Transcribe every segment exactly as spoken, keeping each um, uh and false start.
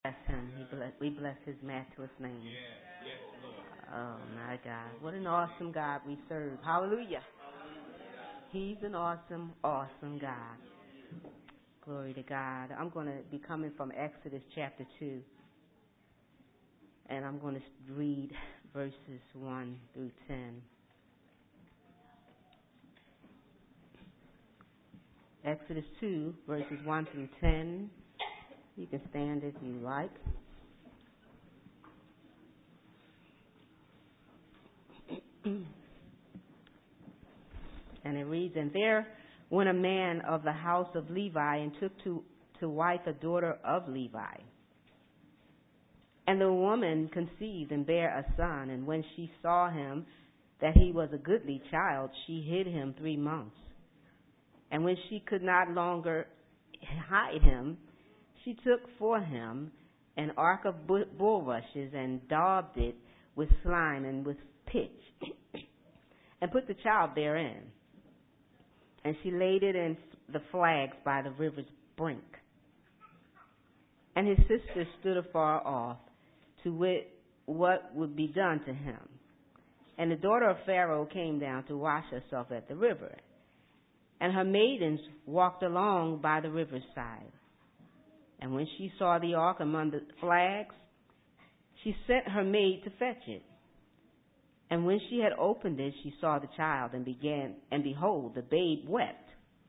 Bless him. He bless, we bless his matchless name. Oh, my God. What an awesome God we serve. Hallelujah. He's an awesome, awesome God. Glory to God. I'm going to be coming from Exodus chapter two. And I'm going to read verses one through ten. Exodus two, verses one through ten. You can stand if you like. And it reads, And there went a man of the house of Levi and took to, to wife a daughter of Levi. And the woman conceived and bare a son, and when she saw him, that he was a goodly child, she hid him three months. And when she could not longer hide him, she took for him an ark of bulrushes and daubed it with slime and with pitch, and put the child therein. And she laid it in the flags by the river's brink. And his sister stood afar off to wit what would be done to him. And the daughter of Pharaoh came down to wash herself at the river. And her maidens walked along by the riverside. And when she saw the ark among the flags, she sent her maid to fetch it. And when she had opened it, she saw the child, and began, and behold, the babe wept.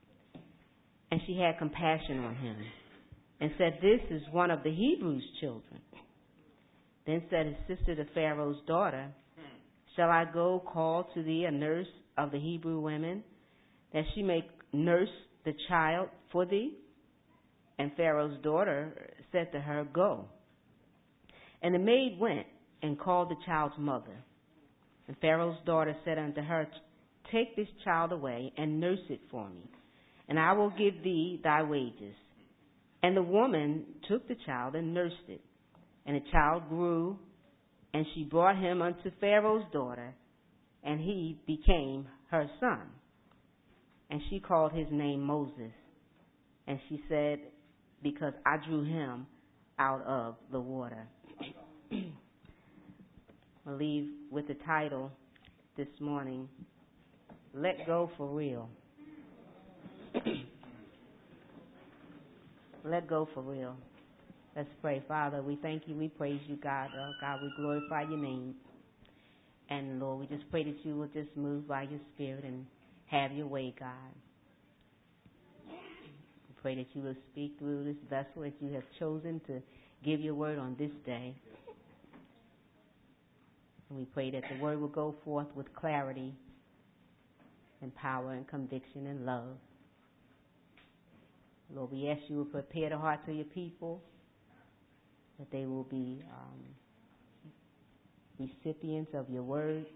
And she had compassion on him, and said, This is one of the Hebrews' children. Then said his sister to Pharaoh's daughter, Shall I go call to thee a nurse of the Hebrew women, that she may nurse the child for thee? And Pharaoh's daughter said to her, Go. And the maid went and called the child's mother. And Pharaoh's daughter said unto her, Take this child away and nurse it for me, and I will give thee thy wages. And the woman took the child and nursed it. And the child grew, and she brought him unto Pharaoh's daughter, and he became her son. And she called his name Moses. And she said, Because I drew him out of the water. I'll leave with the title this morning, Let Go for Real. Let go for real. Let's pray. Father, we thank you. We praise you, God. Oh, God, we glorify your name. And, Lord, we just pray that you will just move by your Spirit and have your way, God. We pray that you will speak through this vessel that you have chosen to give your word on this day. And we pray that the word will go forth with clarity and power and conviction and love. Lord, we ask you to prepare the hearts of your people, that they will be um, recipients of your word,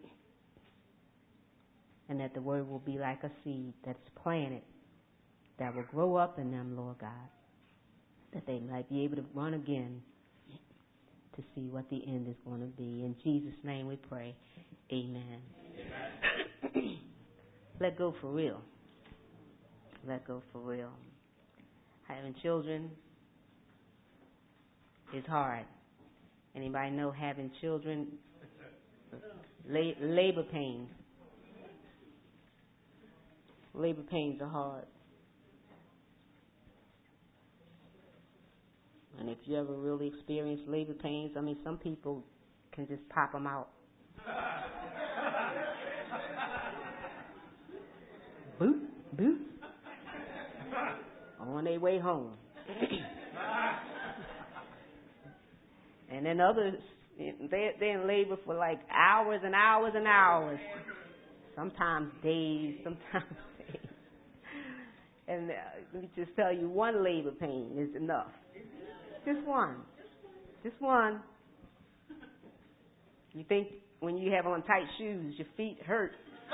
and that the word will be like a seed that's planted, that will grow up in them, Lord God, that they might be able to run again to see what the end is going to be. In Jesus' name we pray. Amen. Amen. Let go for real. Let go for real. Having children is hard. Anybody know having children? La- labor pains. Labor pains are hard. And if you ever really experience labor pains, I mean, some people can just pop them out. Boop, boop. On their way home. And then others, they're, they're in labor for like hours and hours and hours. Sometimes days, sometimes days. And uh, let me just tell you, one labor pain is enough. Just one. Just one. You think when you have on tight shoes, your feet hurt.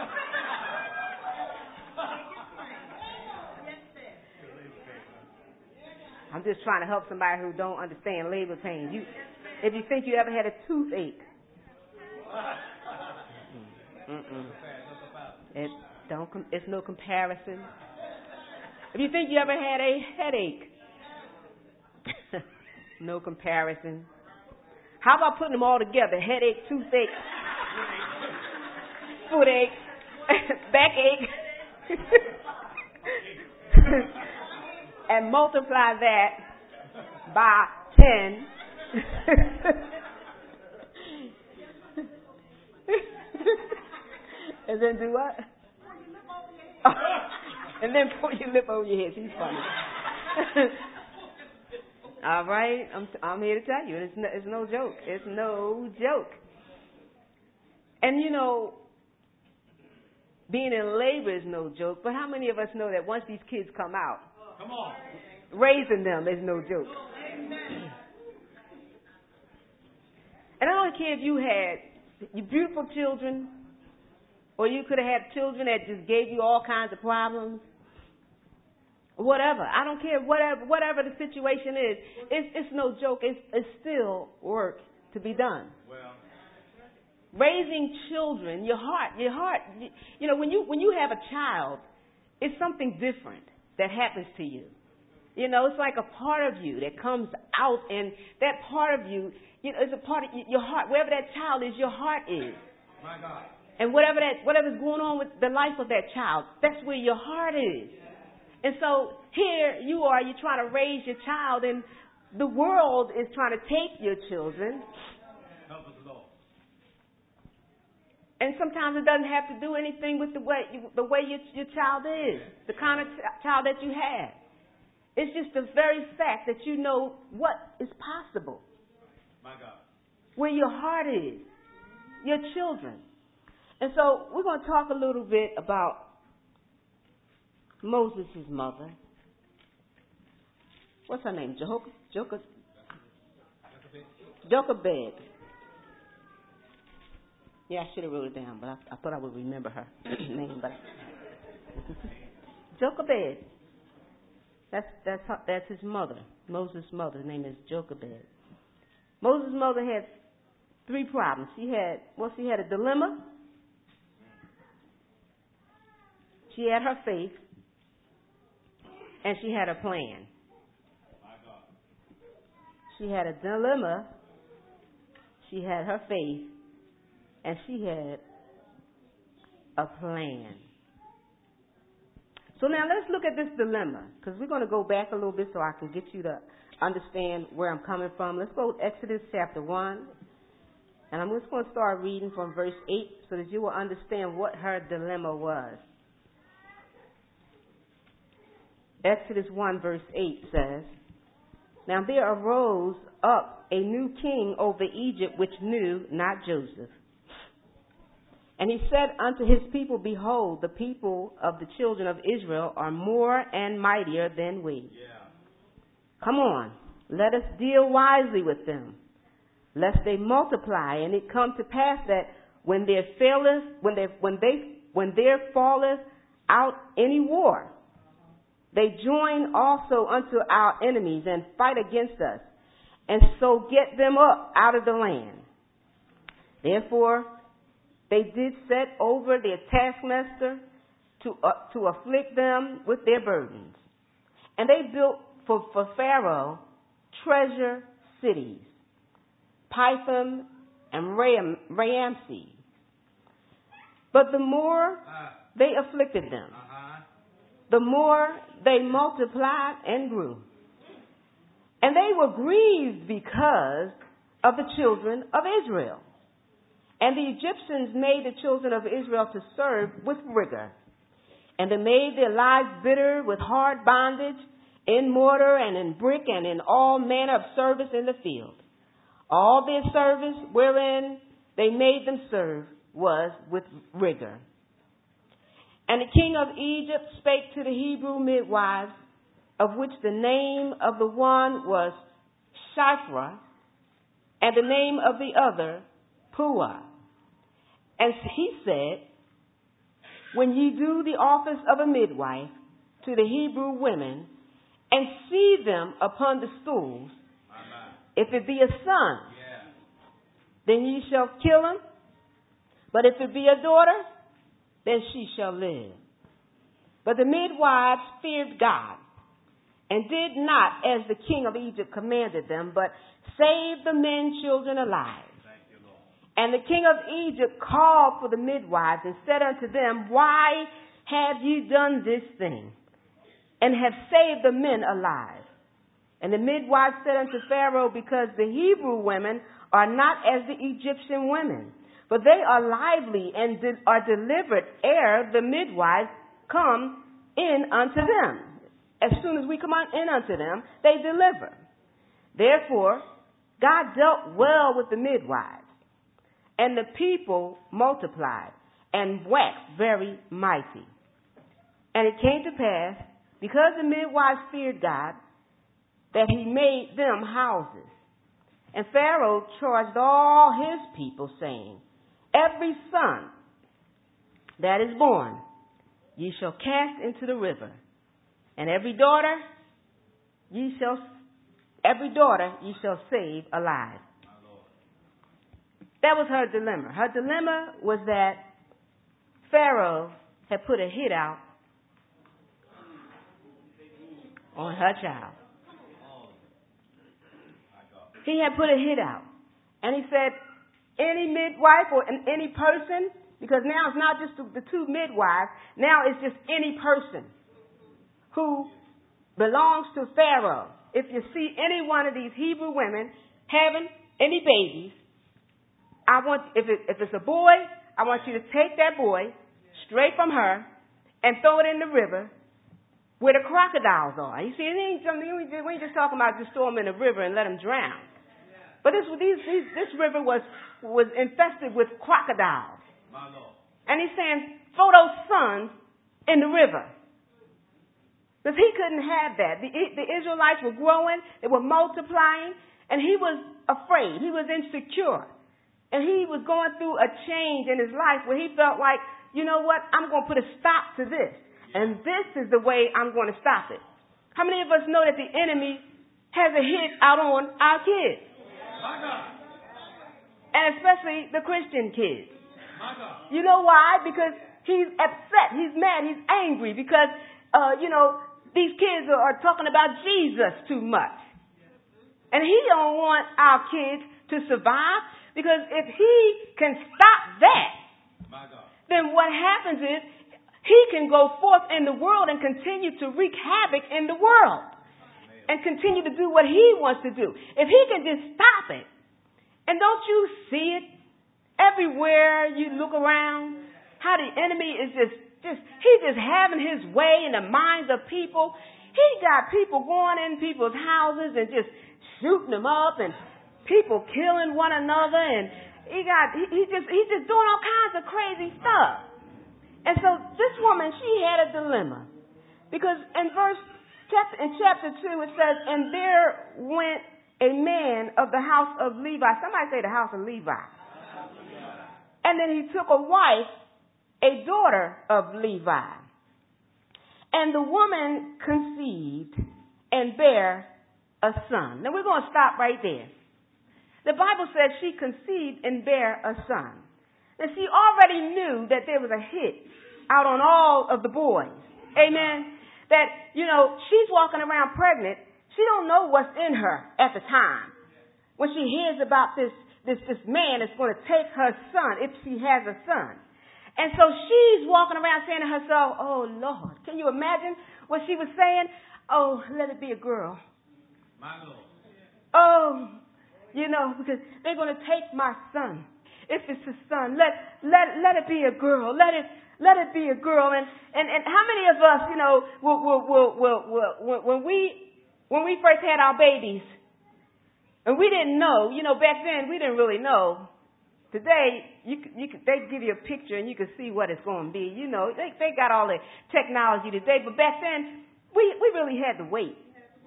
I'm just trying to help somebody who don't understand labor pains. You, if you think you ever had a toothache, Mm-mm. It don't. It's no comparison. If you think you ever had a headache, No comparison. How about putting them all together? Headache, toothache, footache, backache. And multiply that by ten. And then do what? And then put your lip over your head. She's funny. All right, I'm I'm here to tell you, it's no, it's no joke. It's no joke. And you know, being in labor is no joke. But how many of us know that once these kids come out, come on, raising them is no joke. And I don't care if you had your beautiful children, or you could have had children that just gave you all kinds of problems. Whatever. I don't care. Whatever whatever the situation is, it's, it's no joke. It's, it's still work to be done. Well. Raising children, your heart, your heart, you know, when you when you have a child, it's something different that happens to you. You know, it's like a part of you that comes out, and that part of you, you know, is a part of your heart. Wherever that child is, your heart is. My God. And whatever that whatever's going on with the life of that child, that's where your heart is. And so here you are, you're trying to raise your child, and the world is trying to take your children. Help us, Lord. And sometimes it doesn't have to do anything with the way the way your, your child is, the kind of ch- child that you have. It's just the very fact that you know what is possible. My God. Where your heart is, your children. And so we're going to talk a little bit about Moses' mother. What's her name? Jehoshaphat? Jochebed. Jochebed. Yeah, I should have wrote it down, but I, I thought I would remember her name. But Jochebed. That's that's her, that's his mother. Moses' mother. Her name is Jochebed. Moses' mother had three problems. She had well, she had a dilemma. She had her faith. And she had a plan. She had a dilemma. She had her faith. And she had a plan. So now let's look at this dilemma, because we're going to go back a little bit so I can get you to understand where I'm coming from. Let's go to Exodus chapter one. And I'm just going to start reading from verse eight so that you will understand what her dilemma was. Exodus one verse eight says, Now there arose up a new king over Egypt, which knew not Joseph. And he said unto his people, Behold, the people of the children of Israel are more and mightier than we. Yeah. Come on, let us deal wisely with them, lest they multiply, and it come to pass that when there faileth, when they when they when there falleth out any war, they join also unto our enemies and fight against us, and so get them up out of the land. Therefore, they did set over their taskmaster to uh, to afflict them with their burdens. And they built for, for Pharaoh treasure cities, Pithom and Ram, Ramses. But the more they afflicted them, the more they multiplied and grew. And they were grieved because of the children of Israel. And the Egyptians made the children of Israel to serve with rigor. And they made their lives bitter with hard bondage, in mortar and in brick and in all manner of service in the field. All their service wherein they made them serve was with rigor. And the king of Egypt spake to the Hebrew midwives, of which the name of the one was Shiphrah, and the name of the other Puah. And he said, When ye do the office of a midwife to the Hebrew women, and see them upon the stools, if it be a son, yeah. then ye shall kill him. But if it be a daughter, then she shall live. But the midwives feared God, and did not as the king of Egypt commanded them, but saved the men children alive. And the king of Egypt called for the midwives and said unto them, Why have ye done this thing, and have saved the men alive? And the midwives said unto Pharaoh, Because the Hebrew women are not as the Egyptian women, but they are lively and de- are delivered ere the midwives come in unto them. As soon as we come on in unto them, they deliver. Therefore, God dealt well with the midwives, and the people multiplied and waxed very mighty. And it came to pass, because the midwives feared God, that he made them houses. And Pharaoh charged all his people, saying, Every son that is born ye shall cast into the river, and every daughter ye shall every daughter ye shall save alive. That was her dilemma. Her dilemma was that Pharaoh had put a hit out on her child. He had put a hit out. And he said, any midwife or any person, because now it's not just the two midwives, now it's just any person who belongs to Pharaoh. If you see any one of these Hebrew women having any babies, I want, if, it, if it's a boy, I want you to take that boy straight from her and throw it in the river where the crocodiles are. You see, it ain't something, we ain't just talking about just throw them in the river and let them drown. But this, these, these, this river was, was infested with crocodiles. And he's saying, throw those sons in the river. Because he couldn't have that. The, the Israelites were growing, they were multiplying, and he was afraid. He was insecure. And he was going through a change in his life where he felt like, you know what, I'm going to put a stop to this. And this is the way I'm going to stop it. How many of us know that the enemy has a hit out on our kids? My God. And especially the Christian kids. My God. You know why? Because he's upset, he's mad, he's angry because, uh, you know, these kids are, are talking about Jesus too much. And he don't want our kids to survive. Because if he can stop that, then what happens is he can go forth in the world and continue to wreak havoc in the world and continue to do what he wants to do. If he can just stop it. And don't you see it everywhere you look around? How the enemy is just, just he's just having his way in the minds of people. He got people going in people's houses and just shooting them up and people killing one another, and he got he, he just he's just doing all kinds of crazy stuff. And so this woman, she had a dilemma, because in verse chapter in chapter two it says, and there went a man of the house of Levi. Somebody say the house of Levi. And then he took a wife, a daughter of Levi, and the woman conceived and bare a son. Now we're going to stop right there. The Bible says she conceived and bare a son. And she already knew that there was a hit out on all of the boys. Amen. That, you know, she's walking around pregnant. She don't know what's in her at the time. When she hears about this, this, this man that's going to take her son, if she has a son. And so she's walking around saying to herself, oh, Lord, can you imagine what she was saying? Oh, let it be a girl. My Lord. Oh, you know, because they're going to take my son. If it's a son, let let let it be a girl. Let it let it be a girl. And and, and how many of us, you know, will will will will, will when we when we first had our babies, and we didn't know, you know, back then we didn't really know. Today, you you they give you a picture and you can see what it's going to be. You know, they they got all the technology today, but back then we we really had to wait.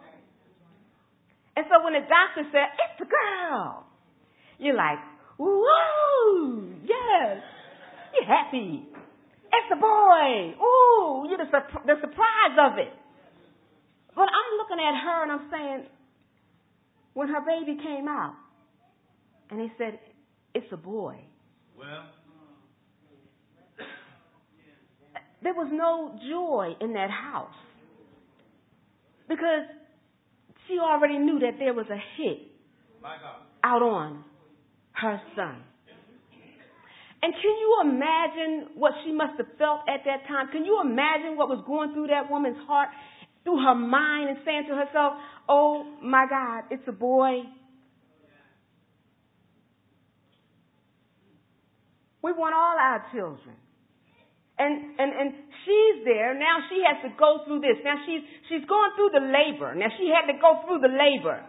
And so when the doctor said, it's a girl, you're like, woo, yes, you're happy. It's a boy. Ooh, you're the, the surprise of it. But I'm looking at her and I'm saying, when her baby came out, and he said, it's a boy. Well, there was no joy in that house. because she already knew that there was a hit out on her son. And can you imagine what she must have felt at that time? Can you imagine what was going through that woman's heart, through her mind, and saying to herself, oh my God, it's a boy. We want all our children. And, and, and she's there. Now she has to go through this. Now she's, she's going through the labor. Now she had to go through the labor.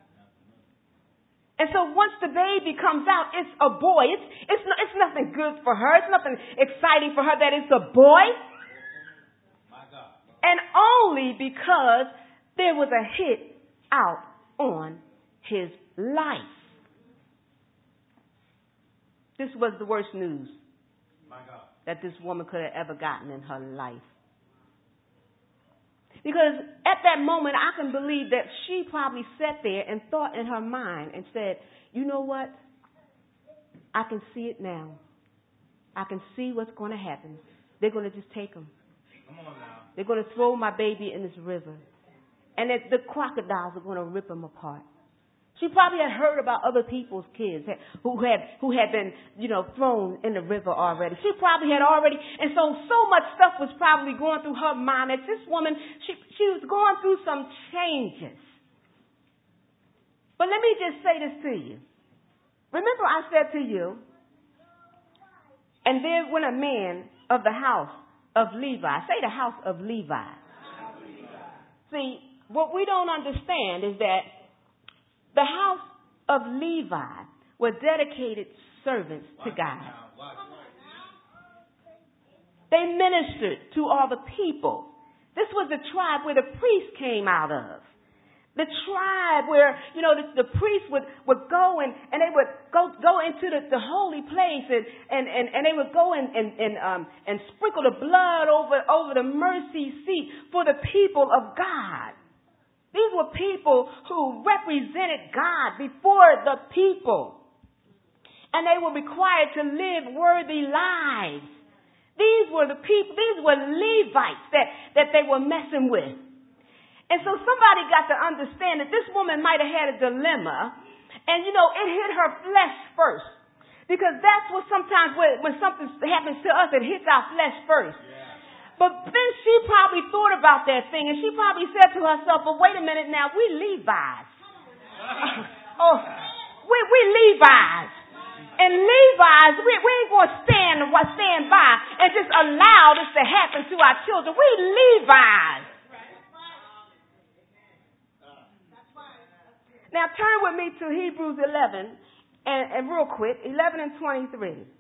And so once the baby comes out, it's a boy. It's, it's, no, it's nothing good for her. It's nothing exciting for her that it's a boy. And only because there was a hit out on his life. This was the worst news that this woman could have ever gotten in her life. Because at that moment, I can believe that she probably sat there and thought in her mind and said, you know what? I can see it now. I can see what's going to happen. They're going to just take him. Come on now. They're going to throw my baby in this river. And that the crocodiles are going to rip him apart. She probably had heard about other people's kids who had who had been, you know, thrown in the river already. She probably had already, and so so much stuff was probably going through her mind that this woman, she she was going through some changes. But let me just say this to you. Remember I said to you, and there went a man of the house of Levi. Say the house of Levi. See, what we don't understand is that the house of Levi were dedicated servants to God. They ministered to all the people. This was the tribe where the priest came out of. The tribe where, you know, the, the priest would, would go and, and they would go go into the, the holy place and, and, and, and they would go and, and, and, um, and sprinkle the blood over, over the mercy seat for the people of God. These were people who represented God before the people. And they were required to live worthy lives. These were the people, these were Levites that, that they were messing with. And so somebody got to understand that this woman might have had a dilemma. And, you know, it hit her flesh first. Because that's what sometimes when, when something happens to us, it hits our flesh first. But then she probably thought about that thing, and she probably said to herself, well, wait a minute now, we Levites. oh, we, we Levites. And Levites, we, we ain't going to stand, stand by and just allow this to happen to our children. We Levites. Now turn with me to Hebrews eleven, and, and real quick, eleven and twenty-three.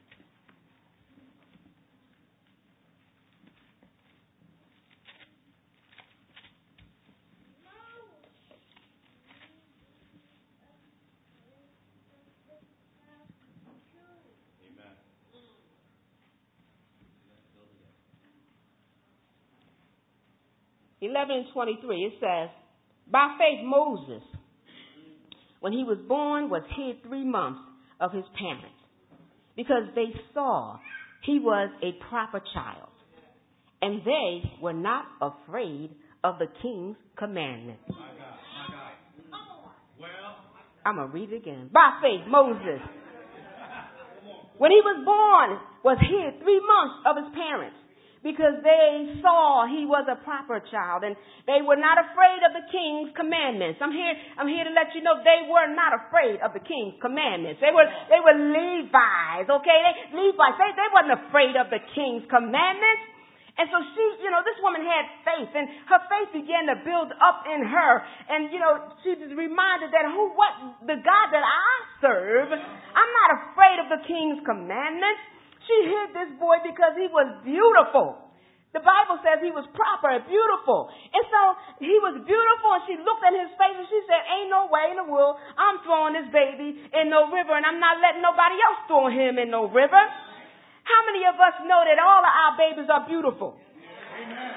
eleven and twenty-three, it says, by faith Moses, when he was born, was hid three months of his parents, because they saw he was a proper child, and they were not afraid of the king's commandment. My God, my God. Well, I'm going to read it again. By faith Moses, when he was born, was hid three months of his parents, because they saw he was a proper child, and they were not afraid of the king's commandments. I'm here, I'm here to let you know they were not afraid of the king's commandments. They were, they were Levites, okay? They, Levites, they, they wasn't afraid of the king's commandments. And so she, you know, this woman had faith, and her faith began to build up in her. And, you know, she was reminded that who, what, the God that I serve, I'm not afraid of the king's commandments. She hid this boy because he was beautiful. The Bible says he was proper and beautiful. And so he was beautiful, and she looked at his face and she said, ain't no way in the world I'm throwing this baby in no river, and I'm not letting nobody else throw him in no river. How many of us know that all of our babies are beautiful? Amen.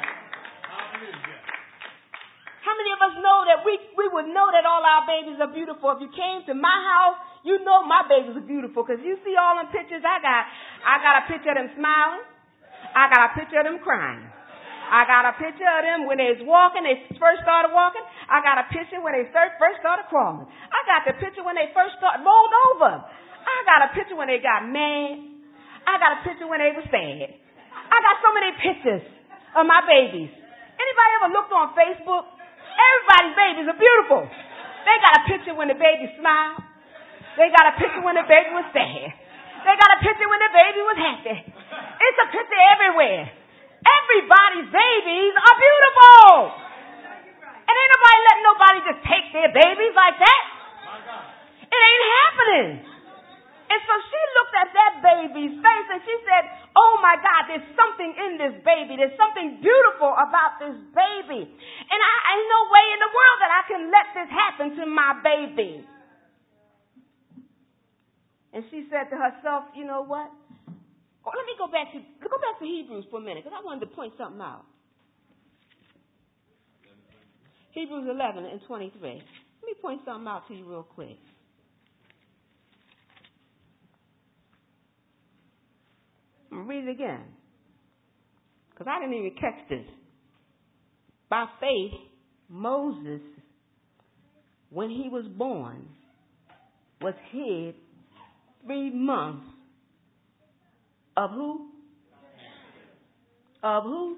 How many of us know that we, we would know that all our babies are beautiful? If you came to my house, you know my babies are beautiful, because you see all them pictures I got. I got a picture of them smiling. I got a picture of them crying. I got a picture of them when they was walking, they first started walking. I got a picture when they first started crawling. I got the picture when they first started rolled over. I got a picture when they got mad. I got a picture when they were sad. I got so many pictures of my babies. Anybody ever looked on Facebook? Everybody's babies are beautiful. They got a picture when the baby smiled. They got a picture when the baby was sad. They got a picture when the baby was happy. It's a picture everywhere. Everybody's babies are beautiful. And ain't nobody letting nobody just take their babies like that. It ain't happening. And so she looked at that baby's face and she said, oh my God, there's something in this baby. There's something beautiful about this baby. And I, ain't no way in the world that I can let this happen to my baby. And she said to herself, you know what? Oh, let me go back to go back to Hebrews for a minute because I wanted to point something out. Hebrews eleven and twenty-three. Let me point something out to you real quick. I'm going to read it again because I didn't even catch this. By faith, Moses, when he was born, was hid three months of who? Of who?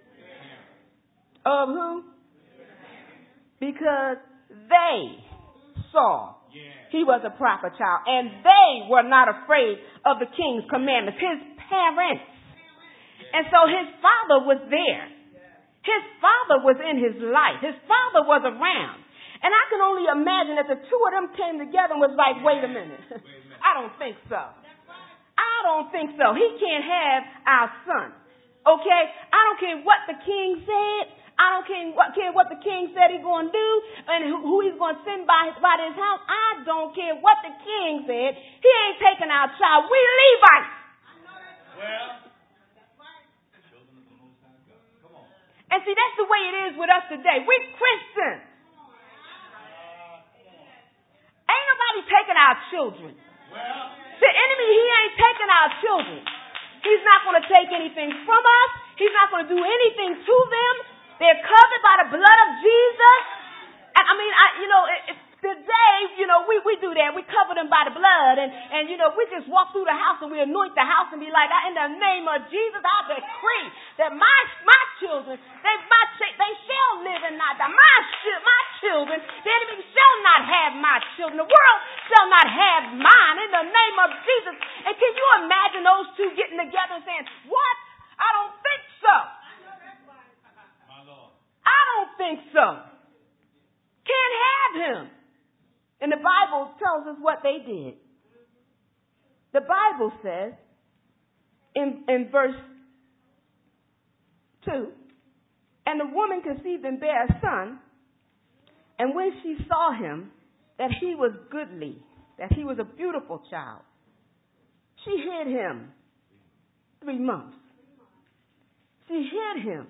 Of who? Because they saw he was a proper child, and they were not afraid of the king's commandments, his parents. And so his father was there. His father was in his life. His father was around. And I can only imagine that the two of them came together and was like, wait a minute. I don't think so. I don't think so. He can't have our son. Okay? I don't care what the king said. I don't care what, care what the king said he's going to do and who, who he's going to send by his, by his house. I don't care what the king said. He ain't taking our child. We Levites. Well, and see, that's the way it is with us today. We're Christians. Ain't nobody taking our children. The enemy, he ain't taking our children. He's not going to take anything from us. He's not going to do anything to them. They're covered by the blood of Jesus. And I mean, I, you know, it, it, today, you know, we, we do that. We cover them by the blood. And, and, you know, we just walk through the house and we anoint the house and be like, in the name of Jesus, I decree that my my children, they my they shall live and not die. My, my children, the enemy shall not have my children. The world shall not have mine in the name of Jesus. And can you imagine those two getting together and saying, what? I don't think so. I don't think so. Can't have him. And the Bible tells us what they did. The Bible says in, in verse two, and the woman conceived and bare a son, and when she saw him, that he was goodly, that he was a beautiful child, she hid him three months. She hid him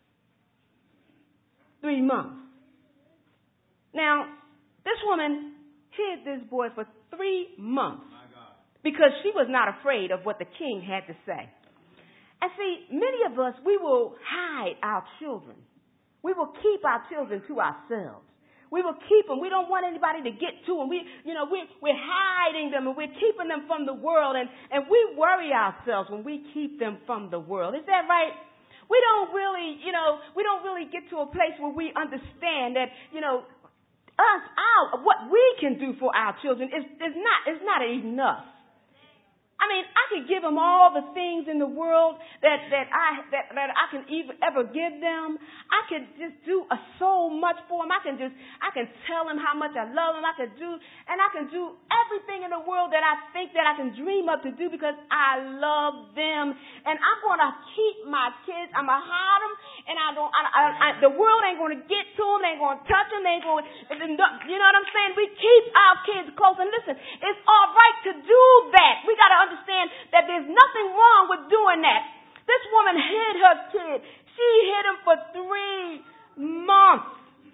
three months. Now, this woman hid this boy for three months because she was not afraid of what the king had to say. And see, many of us, we will hide our children. We will keep our children to ourselves. We will keep them. We don't want anybody to get to them. We, you know, we, we're hiding them and we're keeping them from the world. And, and we worry ourselves when we keep them from the world. Is that right? We don't really, you know, we don't really get to a place where we understand that, you know, us, our, what we can do for our children is, is not, is not enough. I mean, I could give them all the things in the world that, that I that, that I can even ever give them. I could just do a, so much for them. I can just I can tell them how much I love them. I could do and I can do everything in the world that I think that I can dream up to do because I love them. And I'm going to keep my kids. I'm gonna hide them, and I don't. I, I, I, the world ain't going to get to them. They ain't going to touch them. They ain't going. You know what I'm saying? We keep our kids close. And listen, it's all right to do that. We got to understand that there's nothing wrong with doing that. This woman hid her kid. She hid him for three months.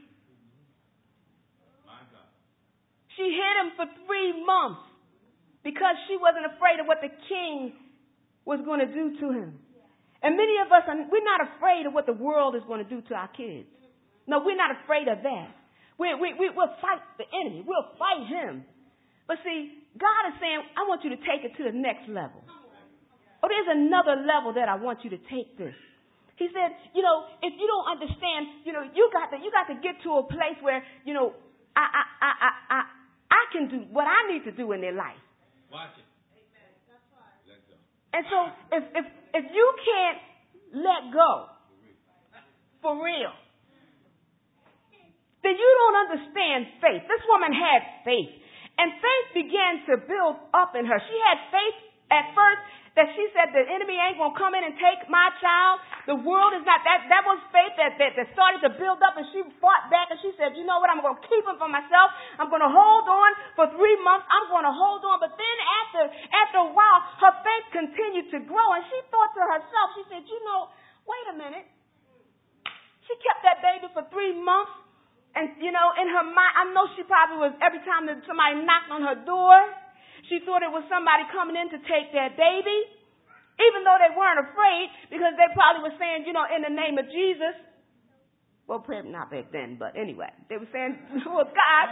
She hid him for three months because she wasn't afraid of what the king was going to do to him. And many of us, are, we're not afraid of what the world is going to do to our kids. No, we're not afraid of that. We, we, we, we'll fight the enemy. We'll fight him. But see, God is saying, I want you to take it to the next level. Oh, there's another level that I want you to take this. He said, you know, if you don't understand, you know, you got to, you got to get to a place where, you know, I, I, I, I, I, I can do what I need to do in their life. Watch it. That's right. Let go. And so if, if, if you can't let go for real, then you don't understand faith. This woman had faith. And faith began to build up in her. She had faith at first that she said the enemy ain't going to come in and take my child. The world is not, that that was faith that, that, that started to build up, and she fought back and she said, you know what, I'm going to keep him for myself. I'm going to hold on for three months. I'm going to hold on. But then after, after a while, her faith continued to grow, and she thought to herself, she said, you know, wait a minute. She kept that baby for three months. And, you know, in her mind, I know she probably was, every time that somebody knocked on her door, she thought it was somebody coming in to take that baby, even though they weren't afraid, because they probably were saying, you know, in the name of Jesus. Well, probably not back then, but anyway, they were saying, well, God.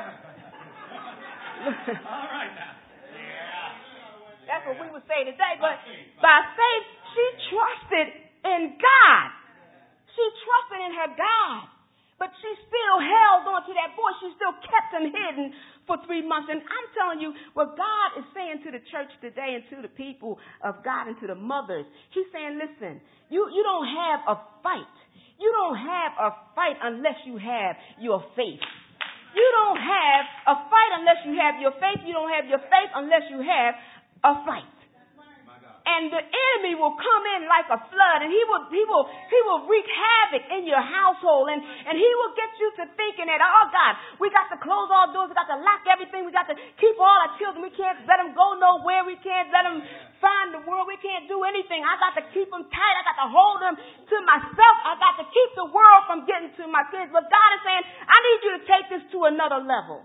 All right now. Yeah. That's what we would say today. But by faith, she trusted in God. She trusted in her God. But she still held on to that voice. She still kept him hidden for three months. And I'm telling you, what God is saying to the church today and to the people of God and to the mothers, he's saying, listen, you, you don't have a fight. You don't have a fight unless you have your faith. You don't have a fight unless you have your faith. You don't have your faith unless you have a fight. And the enemy will come in like a flood, and he will he will he will wreak havoc in your household, and, and he will get you to thinking that, oh God, we got to close all doors, we got to lock everything, we got to keep all our children, we can't let them go nowhere, we can't let them find the world, we can't do anything. I got to keep them tight, I got to hold them to myself, I got to keep the world from getting to my kids. But God is saying, I need you to take this to another level.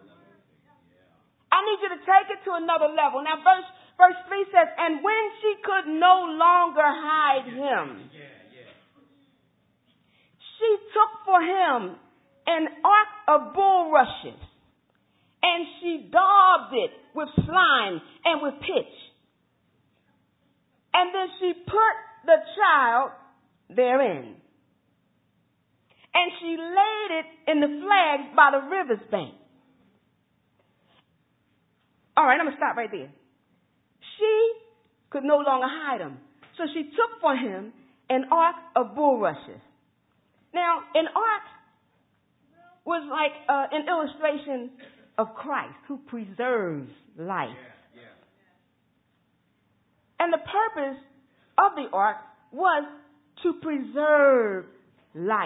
I need you to take it to another level. Now, verse Verse three says, and when she could no longer hide him, she took for him an ark of bulrushes, and she daubed it with slime and with pitch. And then she put the child therein. And she laid it in the flags by the river's bank. All right, I'm going to stop right there. She could no longer hide him. So she took for him an ark of bulrushes. Now, an ark was like uh, an illustration of Christ who preserves life. Yeah, yeah. And the purpose of the ark was to preserve life.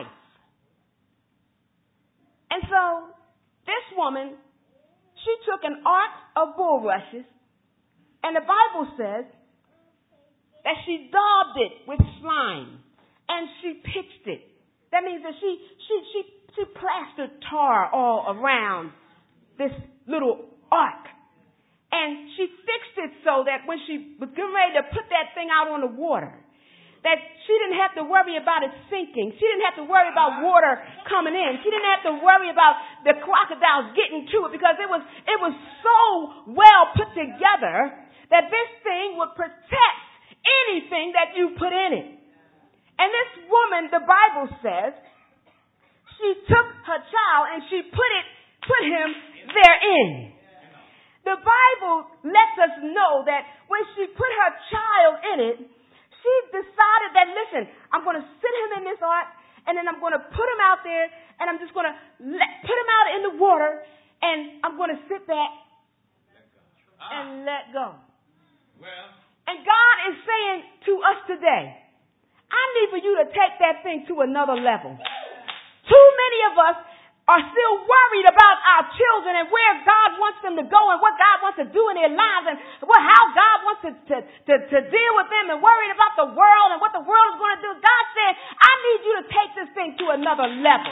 And so this woman, she took an ark of bulrushes, and the Bible says that she daubed it with slime and she pitched it. That means that she she she she plastered tar all around this little ark. And she fixed it so that when she was getting ready to put that thing out on the water, that she didn't have to worry about it sinking. She didn't have to worry about water coming in. She didn't have to worry about the crocodiles getting to it, because it was it was so well put together that this thing would protect anything that you put in it. And this woman, the Bible says, she took her child and she put it, put him therein. The Bible lets us know that when she put her child in it, she decided that, listen, I'm going to sit him in this ark, and then I'm going to put him out there, and I'm just going to let, put him out in the water, and I'm going to sit back and let go. Well, and God is saying to us today, I need for you to take that thing to another level. Too many of us are still worried about our children and where God wants them to go and what God wants to do in their lives and what, how God wants to, to, to, to deal with them, and worried about the world and what the world is going to do. God said, I need you to take this thing to another level.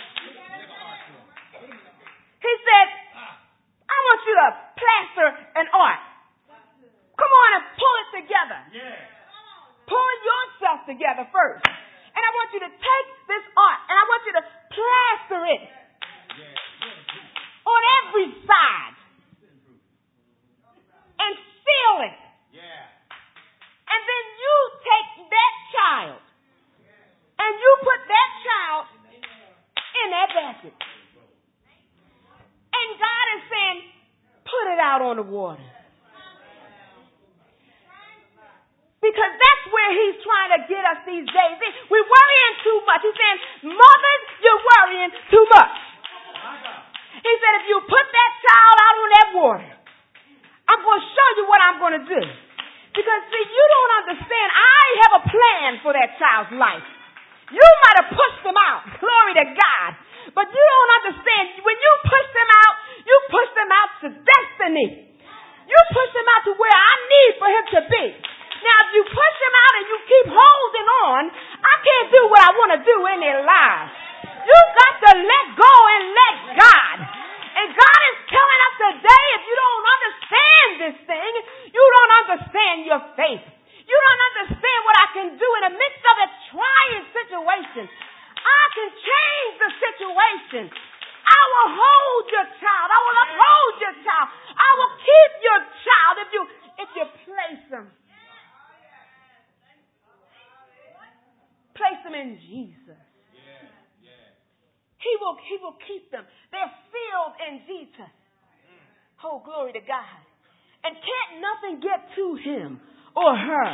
He said, I want you to plaster an ark. Come on and pull it together. yeah. pull yourself together first. And I want you to take this art and I want you to plaster it on every side and seal it. And then you take that child and you put that child in that basket. And God is saying, put it out on the water. Because that's where he's trying to get us these days. We're worrying too much. He's saying, mothers, you're worrying too much. He said, if you put that child out on that water, I'm going to show you what I'm going to do. Because, see, you don't understand. I have a plan for that child's life. You might have pushed them out. Glory to God. But you don't understand. When you push them out, you push them out to destiny. You push them out to where I need for him to be. Now, if you push them out and you keep holding on, I can't do what I want to do in their lives. You've got to let go and let God. And God is telling us today, if you don't understand this thing, you don't understand your faith. You don't understand what I can do in the midst of a trying situation. I can change the situation. I will hold your child. I will uphold your child. I will keep your child if you if you place them. Place them in Jesus. He will, he will keep them. They're sealed in Jesus. Oh, glory to God. And can't nothing get to him or her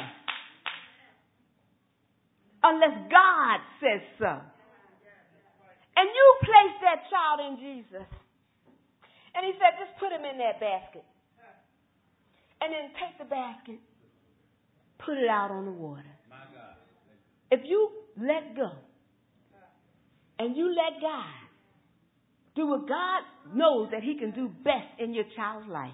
unless God says so. And you place that child in Jesus. And he said, just put him in that basket. And then take the basket, put it out on the water. If you let go and you let God do what God knows that he can do best in your child's life,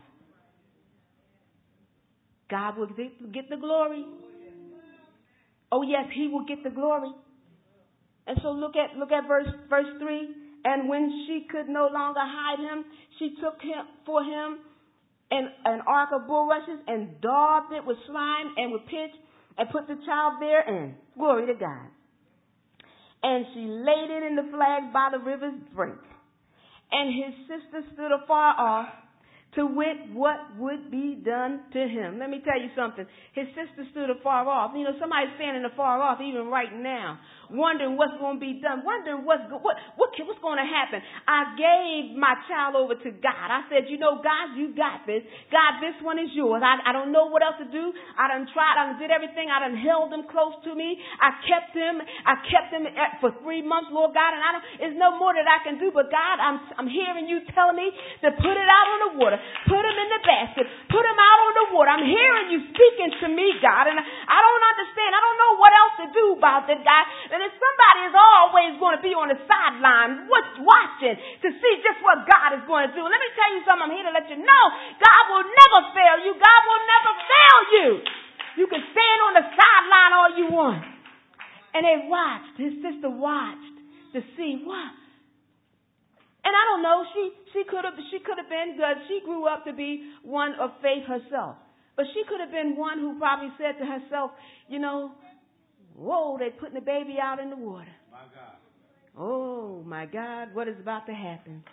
God will get the glory. Oh, yes, he will get the glory. And so look at look at verse verse three. And when she could no longer hide him, she took him for him an, an ark of bulrushes and daubed it with slime and with pitch and put the child therein. Glory to God. And she laid it in the flags by the river's brink. And his sister stood afar off to wit what would be done to him. Let me tell you something. His sister stood afar off. You know, somebody's standing afar off even right now, wondering what's going to be done, wondering what's go- what what what's going to happen. I gave my child over to God. I said, you know, God, you got this. God, this one is yours. I, I don't know what else to do. I done tried. I done did everything. I done held him close to me. I kept him. I kept him for three months, Lord God, and I don't, there's no more that I can do. But God, I'm I'm hearing you telling me to put it out on the water. Put him in the basket. Put him out on the water. I'm hearing you speaking to me, God, and I don't understand. I don't know what else to do about it, God. And if somebody is always going to be on the sideline watching to see just what God is going to do. Let me tell you something. I'm here to let you know God will never fail you. God will never fail you. You can stand on the sideline all you want. And they watched. His sister watched to see what. And I don't know, she she could have she could have been good. She grew up to be one of faith herself. But she could have been one who probably said to herself, you know, whoa, they're putting the baby out in the water. My God. Oh, my God, what is about to happen?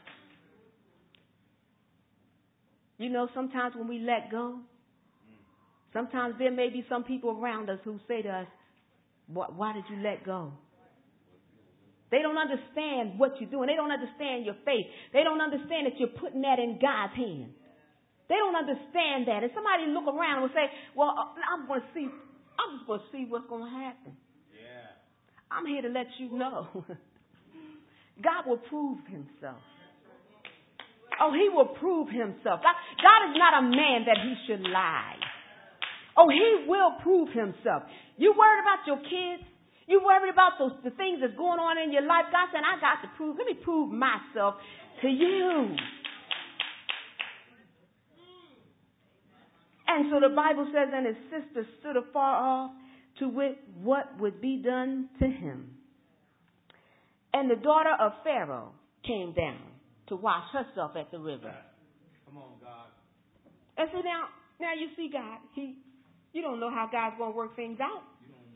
You know, sometimes when we let go, sometimes there may be some people around us who say to us, why did you let go? They don't understand what you're doing. They don't understand your faith. They don't understand that you're putting that in God's hand. They don't understand that. And somebody look around and will say, well, I'm going to see, I'm just going to see what's going to happen. Yeah. I'm here to let you know. God will prove himself. Oh, he will prove himself. God, God is not a man that he should lie. Oh, he will prove himself. You worried about your kids? You worried about those the things that's going on in your life? God said, I got to prove. Let me prove myself to you. And so the Bible says, and his sister stood afar off to wit what would be done to him. And the daughter of Pharaoh came down to wash herself at the river. Come on, God. And so now, now you see God. He, you don't know how God's going to work things out.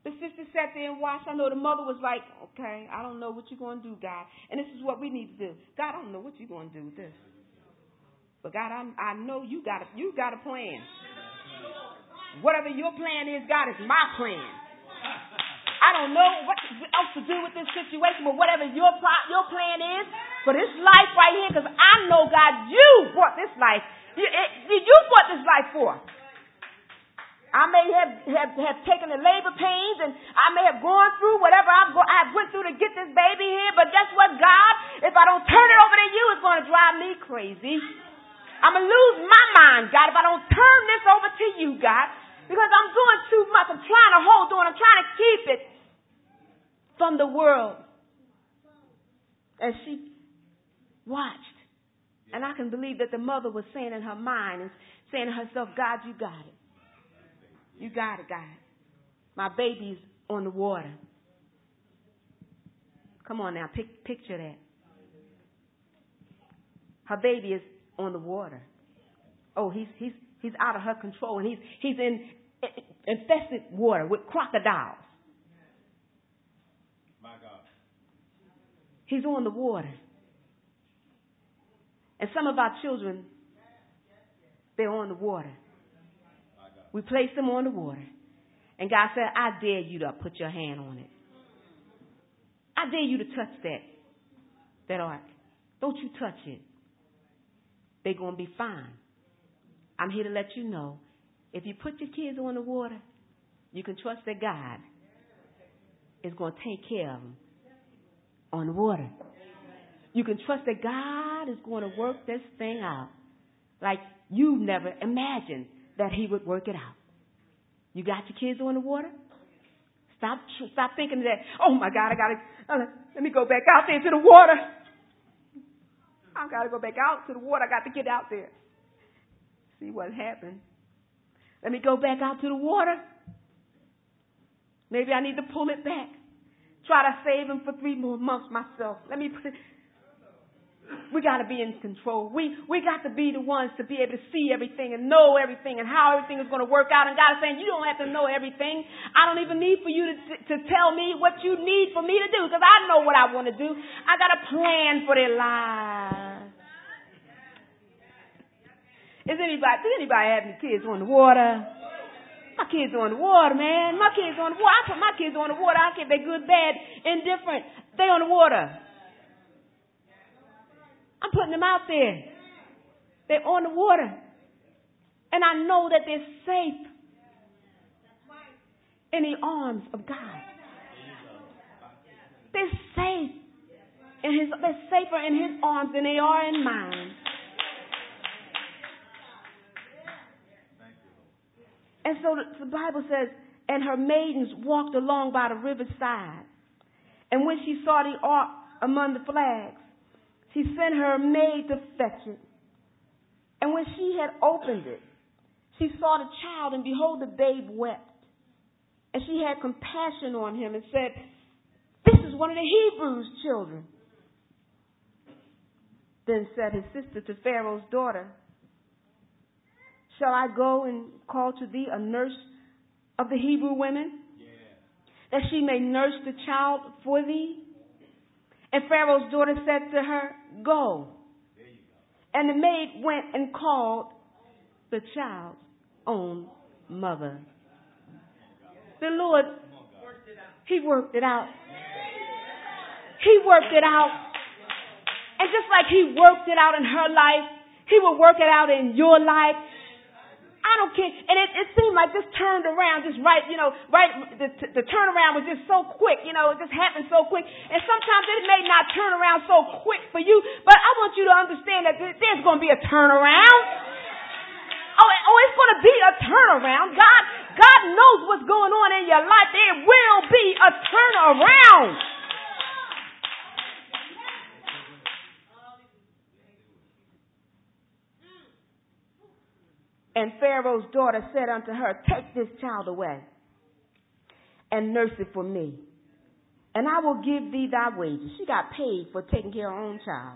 The sister sat there and watched. I know the mother was like, okay, I don't know what you're going to do, God. And this is what we need to do. God, I don't know what you're going to do with this. But God, I'm, I know you got a, you got a plan. Whatever your plan is, God, is my plan. I don't know what else to do with this situation, but whatever your your plan is for this life right here, because I know, God, you brought this life. You, it, you brought this life for. I may have, have, have taken the labor pains, and I may have gone through whatever I've go, I went through to get this baby here, but guess what, God? If I don't turn it over to you, it's going to drive me crazy. I'm going to lose my mind, God, if I don't turn this over to you, God, because I'm doing too much. I'm trying to hold on. I'm trying to keep it from the world. And she watched. And I can believe that the mother was saying in her mind and saying to herself, God, you got it. You got it, God. My baby's on the water. Come on now, pic- picture that. Her baby is on the water. Oh, he's he's he's out of her control, and he's he's in infested water with crocodiles. My God. He's on the water. And some of our children, they're on the water. We placed them on the water. And God said, I dare you to put your hand on it. I dare you to touch that, that ark. Don't you touch it. They're going to be fine. I'm here to let you know, if you put your kids on the water, you can trust that God is going to take care of them on the water. You can trust that God is going to work this thing out like you never imagined that he would work it out. You got your kids on the water? Stop stop thinking that, oh, my God, I got to, uh, let me go back out there to the water. I got to go back out to the water. I got to get out there. See what happened. Let me go back out to the water. Maybe I need to pull it back. Try to save him for three more months myself. Let me put it. We got to be in control. We we got to be the ones to be able to see everything and know everything and how everything is going to work out. And God is saying, you don't have to know everything. I don't even need for you to to tell me what you need for me to do, because I know what I want to do. I got a plan for their lives. Is anybody, does anybody have any kids on the water? My kids are on the water, man. My kids are on the water. I put my kids on the water. I don't care if they're good, bad, indifferent. They on the water. I'm putting them out there. They're on the water. And I know that they're safe in the arms of God. They're safe. In his, they're safer in his arms than they are in mine. And so the, the Bible says, and her maidens walked along by the riverside. And when she saw the ark among the flags, she sent her maid to fetch it. And when she had opened it, she saw the child, and behold, the babe wept. And she had compassion on him and said, this is one of the Hebrews' children. Then said his sister to Pharaoh's daughter, shall I go and call to thee a nurse of the Hebrew women, yeah, that she may nurse the child for thee? And Pharaoh's daughter said to her, go. There you go. And the maid went and called the child's own mother. The Lord, he worked it out. He worked it out. And just like he worked it out in her life, he will work it out in your life. I don't care. And it, it seemed like this turned around just right, you know, right. The, the turnaround was just so quick, you know, it just happened so quick. And sometimes it may not turn around so quick for you, but I want you to understand that there's going to be a turnaround. Oh, oh, it's going to be a turnaround. God, God knows what's going on in your life. There will be a turnaround. And Pharaoh's daughter said unto her, take this child away and nurse it for me, and I will give thee thy wages. She got paid for taking care of her own child.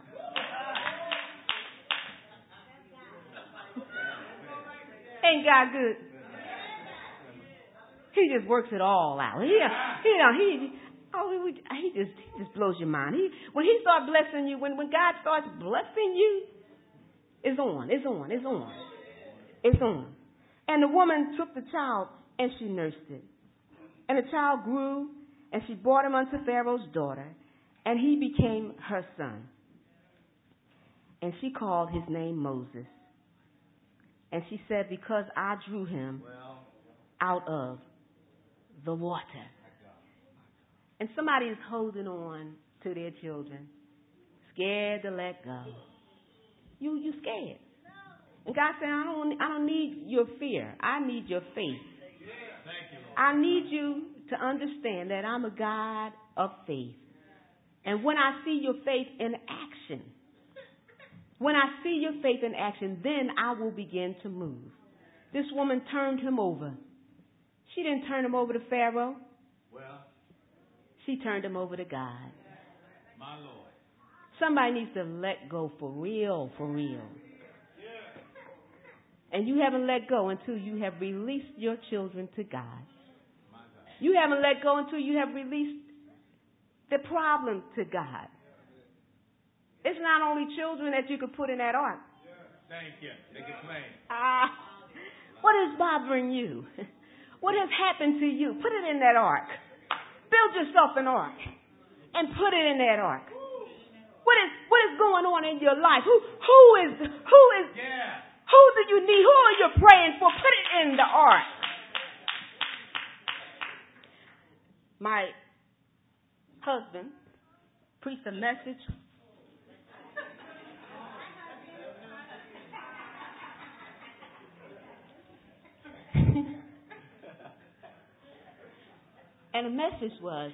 Ain't God good? He just works it all out. He, he, you know, he, oh, he, he just, he just blows your mind. He, when he starts blessing you, when, when God starts blessing you, it's on, it's on, it's on, it's on. And the woman took the child and she nursed it. And the child grew and she brought him unto Pharaoh's daughter, and he became her son. And she called his name Moses. And she said, because I drew him out of the water. And somebody is holding on to their children, scared to let go. You you scared. And God said, I don't I don't need your fear. I need your faith. I need you to understand that I'm a God of faith. And when I see your faith in action, when I see your faith in action, then I will begin to move. This woman turned him over. She didn't turn him over to Pharaoh. Well, she turned him over to God. My Lord. Somebody needs to let go for real, for real. And you haven't let go until you have released your children to God. You haven't let go until you have released the problem to God. It's not only children that you could put in that ark. Thank you. Make it plain. Ah, what is bothering you? What has happened to you? Put it in that ark. Build yourself an ark and put it in that ark. What is what is going on in your life? Who who is who is Yeah. who do you need? Who are you praying for? Put it in the ark. My husband preached a message. And the message was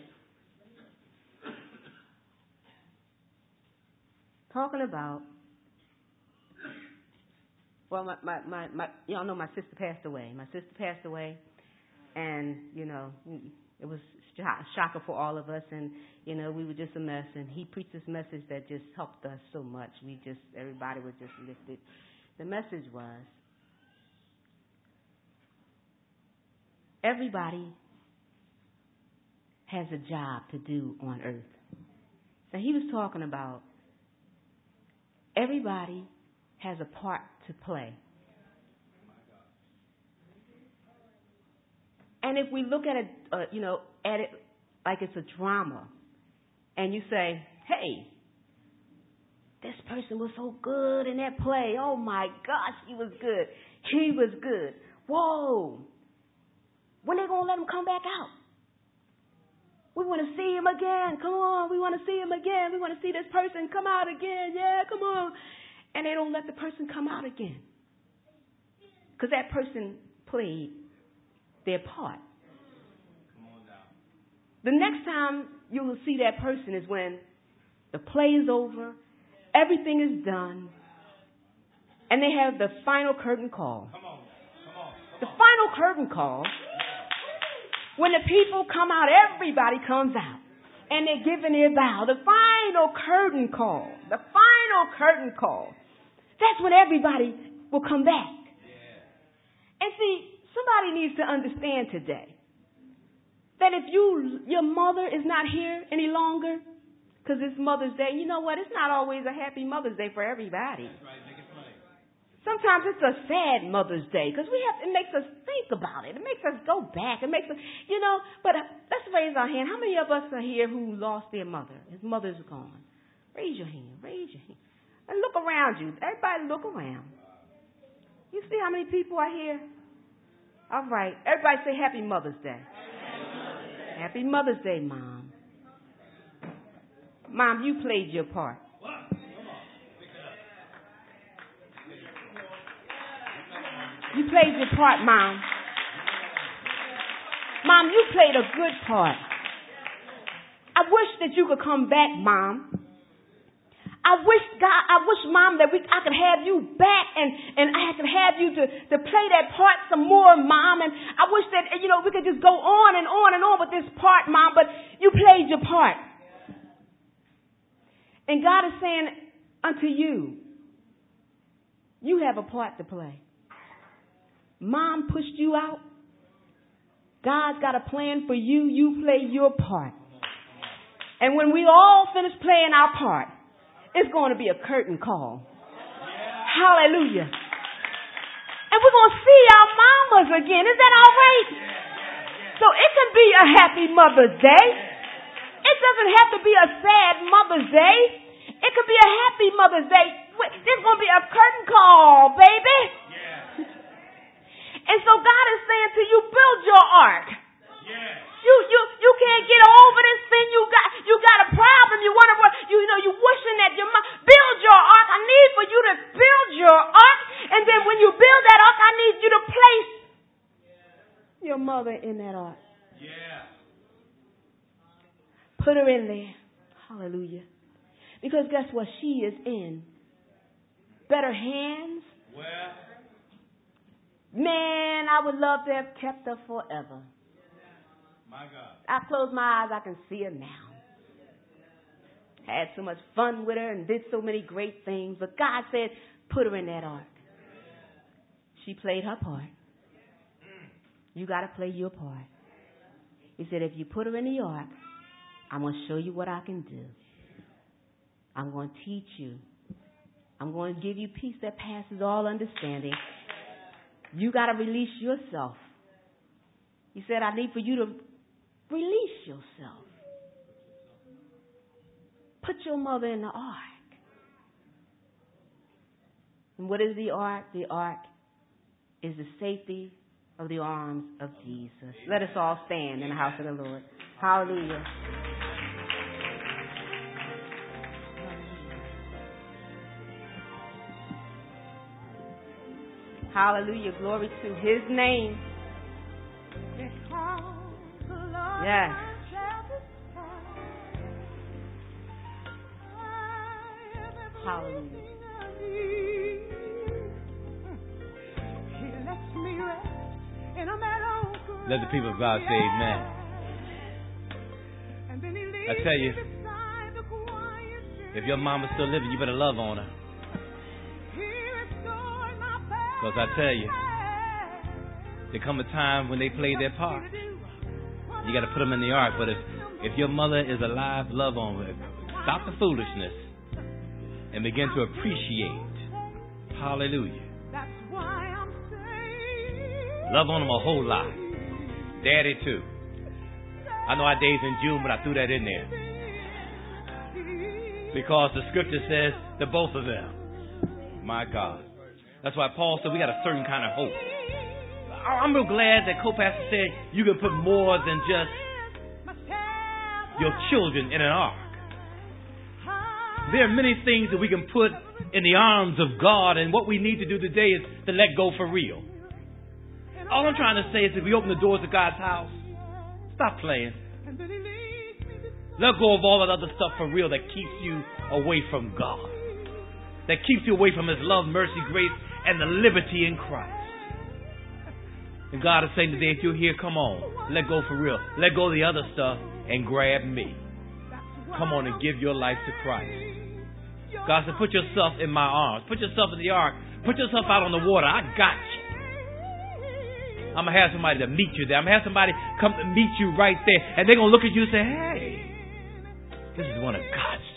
talking about, well, my, my, my, my, y'all know my sister passed away. My sister passed away, and, you know, it was a shocker for all of us, and, you know, we were just a mess, and he preached this message that just helped us so much. We just, everybody was just lifted. The message was, everybody has a job to do on earth. Now, he was talking about everybody has a part to play. And if we look at it, uh, you know, at it like it's a drama, and you say, hey, this person was so good in that play. Oh, my gosh, he was good. He was good. Whoa. When they going to let him come back out? We want to see him again. Come on. We want to see him again. We want to see this person come out again. Yeah, come on. And they don't let the person come out again. Because that person played their part. Come on now. The next time you will see that person is when the play is over, everything is done, and they have the final curtain call. Come on. Come on. Come The on. final curtain call, when the people come out, everybody comes out, and they're giving their vow. The final curtain call, the final curtain call, that's when everybody will come back. Yeah. And see, somebody needs to understand today that if you, your mother is not here any longer, because it's Mother's Day, you know what? It's not always a happy Mother's Day for everybody. That's right. Make it plain. Sometimes it's a sad Mother's Day because we have. It makes us think about it. It makes us go back. It makes us, you know. But uh, let's raise our hand. How many of us are here who lost their mother? His mother's gone. Raise your hand. Raise your hand. And look around you. Everybody look around. You see how many people are here? All right. Everybody say Happy Mother's Day. Happy Mother's Day, Mom. Mom, you played your part. You played your part, Mom. Mom, you played a good part. I wish that you could come back, Mom. I wish, God, I wish, Mom, that we, I could have you back and, and I could have you to, to play that part some more, Mom. And I wish that, you know, we could just go on and on and on with this part, Mom, but you played your part. And God is saying unto you, you have a part to play. Mom pushed you out. God's got a plan for you. You play your part. And when we all finish playing our part, it's going to be a curtain call. Hallelujah. And we're going to see our mamas again. Is that all right? So it can be a happy Mother's Day. It doesn't have to be a sad Mother's Day. It could be a happy Mother's Day. There's going to be a curtain call, baby. And so God is saying to you, build your ark. You you you can't get over this thing. You got you got a problem. You want to you know you wishing that your mom build your ark. I need for you to build your ark, and then when you build that ark, I need you to place your mother in that ark. Yeah. Put her in there. Hallelujah. Because guess what? She is in better hands. Well. Man, I would love to have kept her forever. My God. I close my eyes, I can see her now. Had so much fun with her and did so many great things. But God said, put her in that ark. She played her part. You got to play your part. He said, if you put her in the ark, I'm going to show you what I can do. I'm going to teach you. I'm going to give you peace that passes all understanding. You got to release yourself. He said, I need for you to release yourself. Put your mother in the ark. And what is the ark? The ark is the safety of the arms of Jesus. Let us all stand in the house of the Lord. Hallelujah. Hallelujah. Glory to his name. Yes. Hallelujah. Let the people of God say amen. I tell you, if your mama's still living, you better love on her. Because I tell you, there come a time when they play their part. You got to put them in the ark. But if, if your mother is alive, love on her. Stop the foolishness and begin to appreciate. Hallelujah. Love on them a whole lot. Daddy too. I know our day's in June, but I threw that in there. Because the scripture says the both of them. My God. That's why Paul said we got a certain kind of hope. I'm real glad that co-pastor said you can put more than just your children in an ark. There are many things that we can put in the arms of God, and what we need to do today is to let go for real. All I'm trying to say is if we open the doors of God's house, stop playing. Let go of all that other stuff for real that keeps you away from God, that keeps you away from His love, mercy, grace, and the liberty in Christ. And God is saying today, if you're here, come on, let go for real. Let go of the other stuff and grab me. Come on and give your life to Christ. God said, put yourself in my arms. Put yourself in the ark. Put yourself out on the water. I got you. I'm going to have somebody to meet you there. I'm going to have somebody come to meet you right there. And they're going to look at you and say, hey, this is one of God's